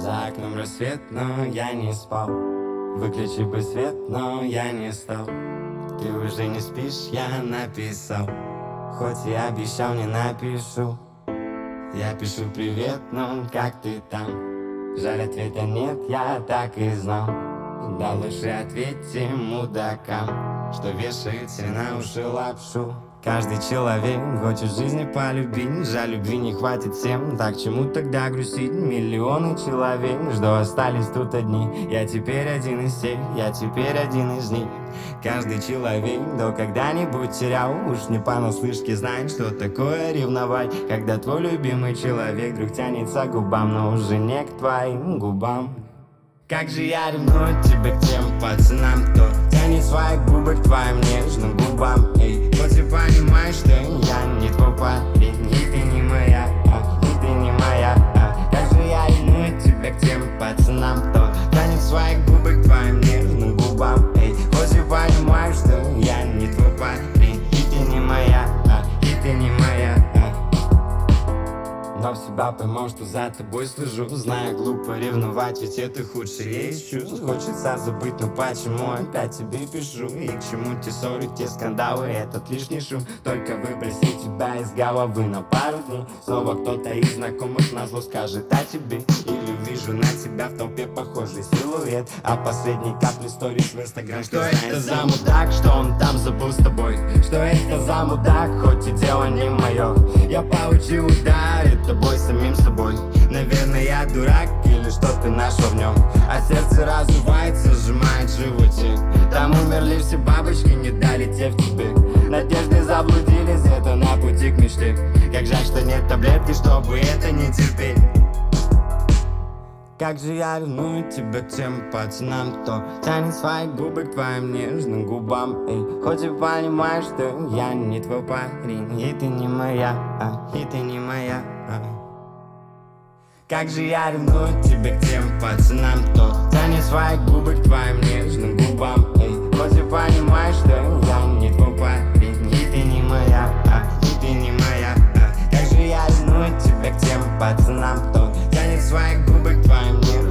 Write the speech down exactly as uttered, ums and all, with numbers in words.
За окном рассвет, но я не спал. Выключи бы свет, но я не стал. Ты уже не спишь, я написал. Хоть и обещал, не напишу. Я пишу привет, ну как ты там? Жаль, ответа нет, я так и знал. Да лучше ответьте мудакам, что вешают все на уши лапшу. Каждый человек хочет в жизни полюбить. Жаль, любви не хватит всем. Так чему тогда грустить? Миллионы человек, что остались тут одни. Я теперь один из тех, я теперь один из них. Каждый человек, кто когда-нибудь терял, уж не понаслышке знает, что такое ревновать. Когда твой любимый человек вдруг тянется к губам, но уже не к твоим губам. Как же я ревную тебя к тем пацанам, кто тянет свои губы к твоим нежным губам. Эй, хоть и понимаешь, что я не твой парень, и ты не моя, а, и ты не моя, а. Как же я ревную тебя к тем пацанам, кто тянет свои губы к твоим нежным губам. Эй, хоть и понимаешь, что я не твой парень, и ты не моя, а, и ты не моя, а. Но в себя пойму, что за тобой слежу. Знаю, глупо ревновать, ведь это худшее из чувств. Хочется забыть, но почему опять тебе пишу? И к чему те ссоры, те скандалы, этот лишний шум? Только выбросить тебя из головы на пару дней. Снова кто-то из знакомых назло скажет о тебе. Или вижу на тебя в толпе похожий силуэт. А последней капли сторис в инстаграм. Что это за мудак, что он там забыл с тобой? Что это за мудак, хоть и дело не мое? Я получил удар, тобой самим собой. Наверное, я дурак или что ты нашел в нем. А сердце разрывается, сжимает животик. Там умерли все бабочки, не долетев тебе. Надежды заблудились где-то на пути к мечте. Как жаль, что нет таблетки, чтобы это не терпеть. Как же я ревную тебя к тем пацанам, кто тянет свои губы к твоим нежным губам. Эй, хоть и понимаешь, что я не твой парень, и ты не моя, а, и ты не моя, а. Как же я ревную тебя к тем пацанам, кто тянет свои губы к твоим нежным губам. Эй, хоть и понимаешь, что я не твой парень, и ты не моя, а, и ты не моя, а. Как же я ревную тебя к тем пацанам, кто тянет свои губы к твоим нежным